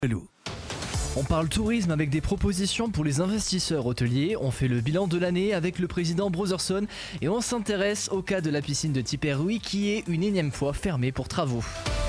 Hello. On parle tourisme avec des propositions pour les investisseurs hôteliers. On fait le bilan de l'année avec le président Brotherson et on s'intéresse au cas de la piscine de Tiperoui qui est une énième fois fermée pour travaux.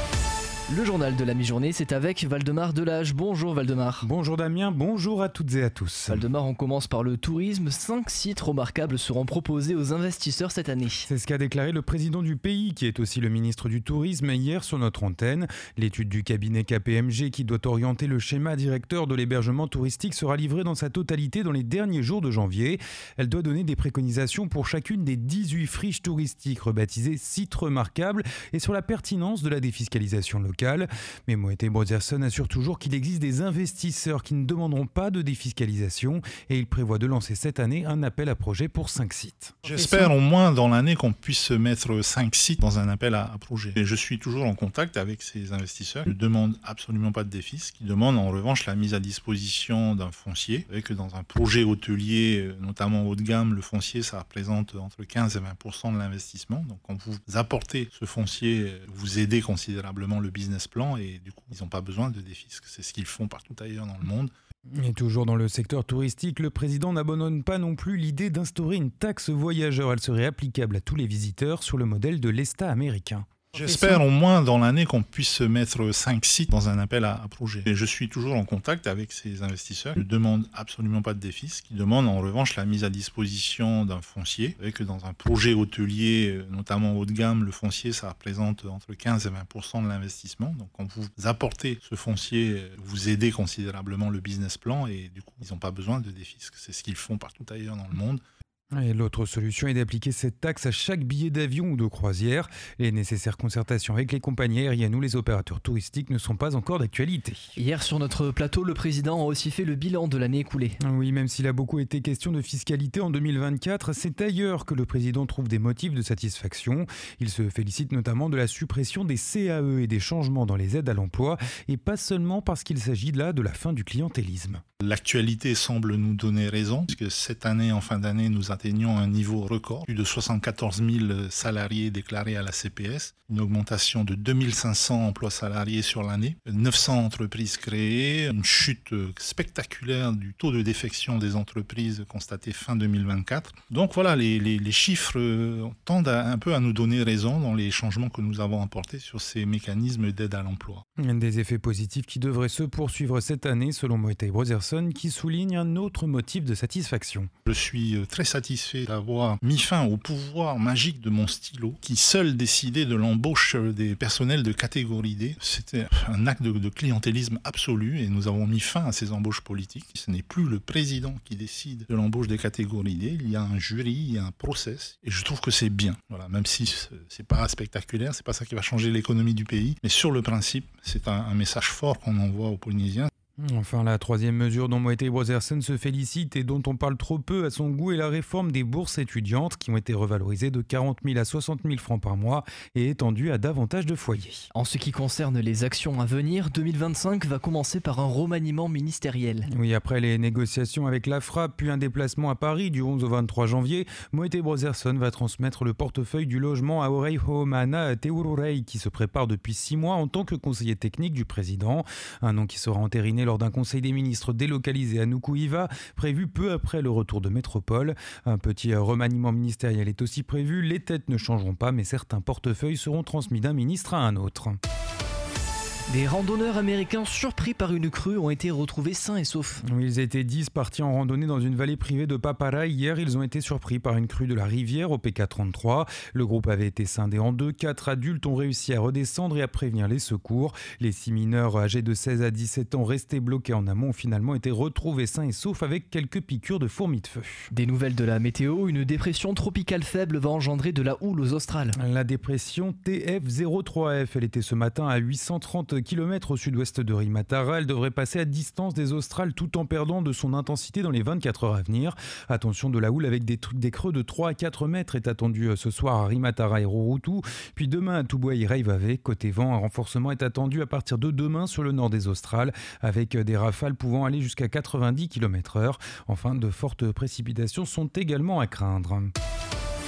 Le journal de la mi-journée, c'est avec Valdemar Delage. Bonjour Valdemar. Bonjour Damien, bonjour à toutes et à tous. Valdemar, on commence par le tourisme. 5 sites remarquables seront proposés aux investisseurs cette année. C'est ce qu'a déclaré le président du pays, qui est aussi le ministre du Tourisme, hier sur notre antenne. L'étude du cabinet KPMG qui doit orienter le schéma directeur de l'hébergement touristique sera livrée dans sa totalité dans les derniers jours de janvier. Elle doit donner des préconisations pour chacune des 18 friches touristiques rebaptisées sites remarquables et sur la pertinence de la défiscalisation locale. Mais Moët & Brotherson assure toujours qu'il existe des investisseurs qui ne demanderont pas de défiscalisation et il prévoit de lancer cette année un appel à projet pour 5 sites. J'espère au moins dans l'année qu'on puisse mettre 5 sites dans un appel à projet. Et je suis toujours en contact avec ces investisseurs qui ne demandent absolument pas de défis, qui demandent en revanche la mise à disposition d'un foncier. Vous savez que dans un projet hôtelier, notamment haut de gamme, le foncier ça représente entre 15 et 20% de l'investissement. Donc quand vous apportez ce foncier, vous aidez considérablement le business plan et du coup ils n'ont pas besoin de défisque. C'est ce qu'ils font partout ailleurs dans le monde. Et toujours dans le secteur touristique, le président n'abandonne pas non plus l'idée d'instaurer une taxe voyageur. Elle serait applicable à tous les visiteurs sur le modèle de l'ESTA américain. J'espère au moins dans l'année qu'on puisse mettre 5 sites dans un appel à projet. Et je suis toujours en contact avec ces investisseurs qui ne demandent absolument pas de défis, qui demandent en revanche la mise à disposition d'un foncier. Vous savez que dans un projet hôtelier, notamment haut de gamme, le foncier ça représente entre 15 et 20% de l'investissement. Donc quand vous apportez ce foncier, vous aidez considérablement le business plan et du coup ils n'ont pas besoin de défisque. C'est ce qu'ils font partout ailleurs dans le monde. Et l'autre solution est d'appliquer cette taxe à chaque billet d'avion ou de croisière. Les nécessaires concertations avec les compagnies aériennes ou les opérateurs touristiques ne sont pas encore d'actualité. Hier sur notre plateau, le président a aussi fait le bilan de l'année écoulée. Oui, même s'il a beaucoup été question de fiscalité en 2024, c'est ailleurs que le président trouve des motifs de satisfaction. Il se félicite notamment de la suppression des CAE et des changements dans les aides à l'emploi, et pas seulement parce qu'il s'agit là de la fin du clientélisme. L'actualité semble nous donner raison, puisque cette année, en fin d'année, nous atteignons un niveau record. Plus de 74 000 salariés déclarés à la CPS, une augmentation de 2500 emplois salariés sur l'année, 900 entreprises créées, une chute spectaculaire du taux de défection des entreprises constaté fin 2024. Donc voilà, les chiffres tendent un peu à nous donner raison dans les changements que nous avons apportés sur ces mécanismes d'aide à l'emploi. Des effets positifs qui devraient se poursuivre cette année selon Moët & Brotherson, qui souligne un autre motif de satisfaction. Je suis très satisfait d'avoir mis fin au pouvoir magique de mon stylo qui seul décidait de l'embauche des personnels de catégorie D. C'était un acte de clientélisme absolu et nous avons mis fin à ces embauches politiques. Ce n'est plus le président qui décide de l'embauche des catégories D. Il y a un jury, il y a un process et je trouve que c'est bien. Voilà, même si c'est pas spectaculaire, c'est pas ça qui va changer l'économie du pays, mais sur le principe, c'est un message fort qu'on envoie aux Polynésiens. Enfin, la troisième mesure dont Moët & Brotherson se félicite et dont on parle trop peu à son goût est la réforme des bourses étudiantes qui ont été revalorisées de 40 000 à 60 000 francs par mois et étendues à davantage de foyers. En ce qui concerne les actions à venir, 2025 va commencer par un remaniement ministériel. Oui, après les négociations avec la FRAP puis un déplacement à Paris du 11 au 23 janvier, Moët & Brotherson va transmettre le portefeuille du logement à Orei Ho'omana Teururei qui se prépare depuis 6 mois en tant que conseiller technique du président. Un nom qui sera entériné lors d'un conseil des ministres délocalisé à Nuku'iva, prévu peu après le retour de métropole. Un petit remaniement ministériel est aussi prévu. Les têtes ne changeront pas, mais certains portefeuilles seront transmis d'un ministre à un autre. Des randonneurs américains surpris par une crue ont été retrouvés sains et saufs. Ils étaient 10 partis en randonnée dans une vallée privée de Paparai. Hier, ils ont été surpris par une crue de la rivière au PK33. Le groupe avait été scindé en deux. 4 adultes ont réussi à redescendre et à prévenir les secours. Les 6 mineurs âgés de 16 à 17 ans restés bloqués en amont ont finalement été retrouvés sains et saufs avec quelques piqûres de fourmis de feu. Des nouvelles de la météo, une dépression tropicale faible va engendrer de la houle aux Australes. La dépression TF03F, elle était ce matin à 830 km au sud-ouest de Rimatara. Elle devrait passer à distance des Australes tout en perdant de son intensité dans les 24 heures à venir. Attention, de la houle avec des creux de 3 à 4 mètres est attendue ce soir à Rimatara et Rurutu. Puis demain à Tubuai et Reivave. Côté vent, un renforcement est attendu à partir de demain sur le nord des Australes avec des rafales pouvant aller jusqu'à 90 km/h. Enfin, de fortes précipitations sont également à craindre.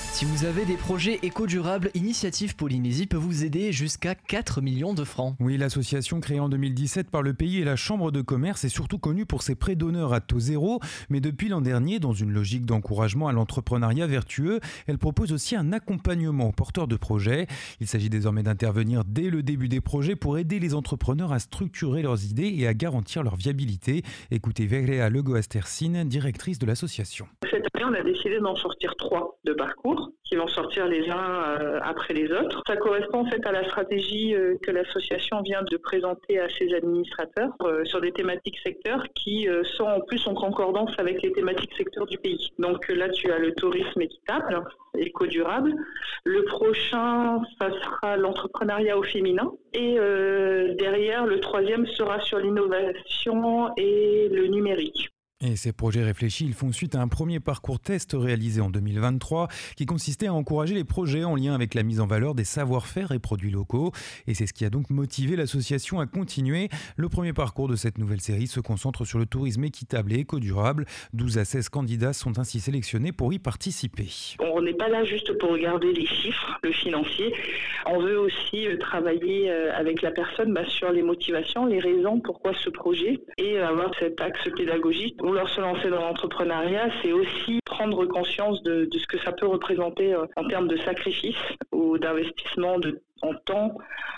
Si vous avez des projets éco-durables, Initiative Polynésie peut vous aider jusqu'à 4 millions de francs. Oui, l'association créée en 2017 par le pays et la Chambre de commerce est surtout connue pour ses prêts d'honneur à taux zéro. Mais depuis l'an dernier, dans une logique d'encouragement à l'entrepreneuriat vertueux, elle propose aussi un accompagnement aux porteurs de projets. Il s'agit désormais d'intervenir dès le début des projets pour aider les entrepreneurs à structurer leurs idées et à garantir leur viabilité. Écoutez Verea Legoastercine, directrice de l'association. Cette année, on a décidé d'en sortir 3 de parcours qui vont sortir les uns après les autres. Ça correspond en fait à la stratégie que l'association vient de présenter à ses administrateurs sur des thématiques secteurs qui sont en plus en concordance avec les thématiques secteurs du pays. Donc là, tu as le tourisme équitable, éco-durable. Le prochain, ça sera l'entrepreneuriat au féminin. Et derrière, le troisième sera sur l'innovation et le numérique. Et ces projets réfléchis, ils font suite à un premier parcours test réalisé en 2023 qui consistait à encourager les projets en lien avec la mise en valeur des savoir-faire et produits locaux. Et c'est ce qui a donc motivé l'association à continuer. Le premier parcours de cette nouvelle série se concentre sur le tourisme équitable et éco-durable. 12 à 16 candidats sont ainsi sélectionnés pour y participer. On n'est pas là juste pour regarder les chiffres, le financier. On veut aussi travailler avec la personne sur les motivations, les raisons pourquoi ce projet et avoir cet axe pédagogique. Vouloir se lancer dans l'entrepreneuriat, c'est aussi prendre conscience de ce que ça peut représenter en termes de sacrifice ou d'investissement en temps,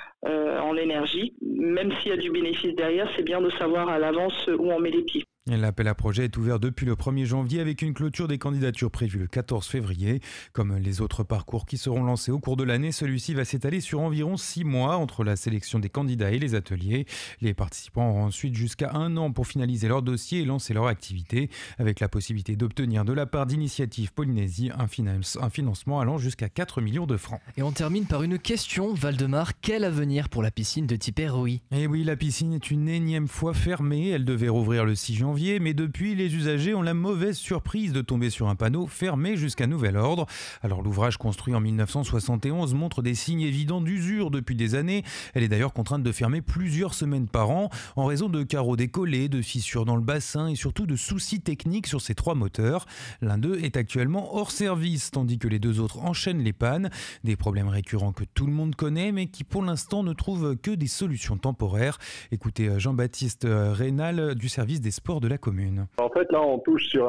en énergie. Même s'il y a du bénéfice derrière, c'est bien de savoir à l'avance où on met les pieds. L'appel à projet est ouvert depuis le 1er janvier avec une clôture des candidatures prévue le 14 février. Comme les autres parcours qui seront lancés au cours de l'année, celui-ci va s'étaler sur environ 6 mois entre la sélection des candidats et les ateliers. Les participants auront ensuite jusqu'à 1 an pour finaliser leur dossier et lancer leur activité, avec la possibilité d'obtenir de la part d'Initiative Polynésie un financement allant jusqu'à 4 millions de francs. Et on termine par une question, Valdemar, quel avenir pour la piscine de Tiperoui ? Eh oui, la piscine est une énième fois fermée, elle devait rouvrir le 6 janvier. Mais depuis, les usagers ont la mauvaise surprise de tomber sur un panneau fermé jusqu'à nouvel ordre. Alors l'ouvrage construit en 1971 montre des signes évidents d'usure depuis des années. Elle est d'ailleurs contrainte de fermer plusieurs semaines par an en raison de carreaux décollés, de fissures dans le bassin et surtout de soucis techniques sur ses 3 moteurs. L'un d'eux est actuellement hors service, tandis que les 2 autres enchaînent les pannes. Des problèmes récurrents que tout le monde connaît, mais qui pour l'instant ne trouvent que des solutions temporaires. Écoutez Jean-Baptiste Rénal du service des sports de la commune. En fait, là, on touche sur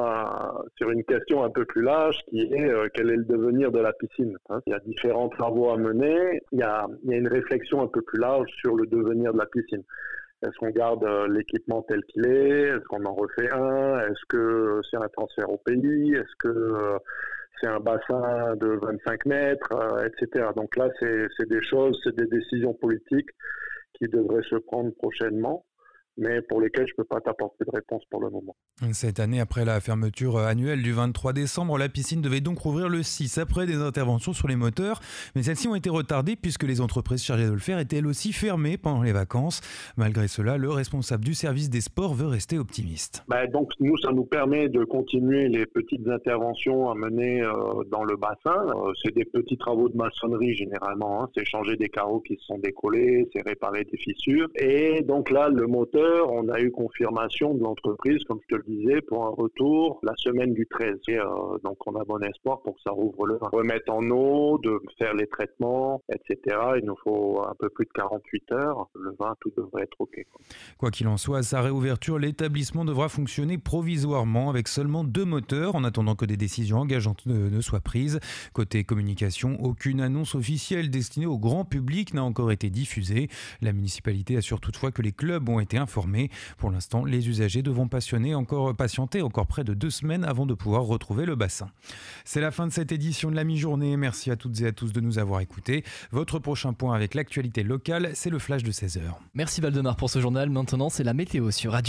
une question un peu plus large qui est quel est le devenir de la piscine. Il y a différents travaux à mener. Il y a une réflexion un peu plus large sur le devenir de la piscine. Est-ce qu'on garde l'équipement tel qu'il est? Est-ce qu'on en refait un? Est-ce que c'est un transfert au pays? Est-ce que c'est un bassin de 25 mètres, etc. Donc là, c'est des décisions politiques qui devraient se prendre prochainement, mais pour lesquels je ne peux pas t'apporter de réponse pour le moment. Cette année, après la fermeture annuelle du 23 décembre, la piscine devait donc rouvrir le 6 après des interventions sur les moteurs, mais celles-ci ont été retardées puisque les entreprises chargées de le faire étaient elles aussi fermées pendant les vacances. Malgré cela, le responsable du service des sports veut rester optimiste. Donc nous, ça nous permet de continuer les petites interventions à mener dans le bassin. C'est des petits travaux de maçonnerie généralement, c'est changer des carreaux qui se sont décollés, c'est réparer des fissures. Et donc là, le moteur, on a eu confirmation de l'entreprise, comme je te le disais, pour un retour la semaine du 13. Et, donc on a bon espoir pour que ça rouvre le 20. Remettre en eau, de faire les traitements, etc. Il nous faut un peu plus de 48 heures. Le 20, tout devrait être OK. Quoi qu'il en soit, à sa réouverture, l'établissement devra fonctionner provisoirement avec seulement 2 moteurs en attendant que des décisions engageantes ne soient prises. Côté communication, aucune annonce officielle destinée au grand public n'a encore été diffusée. La municipalité assure toutefois que les clubs ont été informés. Pour l'instant, les usagers devront patienter encore près de 2 semaines avant de pouvoir retrouver le bassin. C'est la fin de cette édition de la mi-journée. Merci à toutes et à tous de nous avoir écoutés. Votre prochain point avec l'actualité locale, c'est le flash de 16h. Merci Valdemar pour ce journal. Maintenant, c'est la météo sur Radio.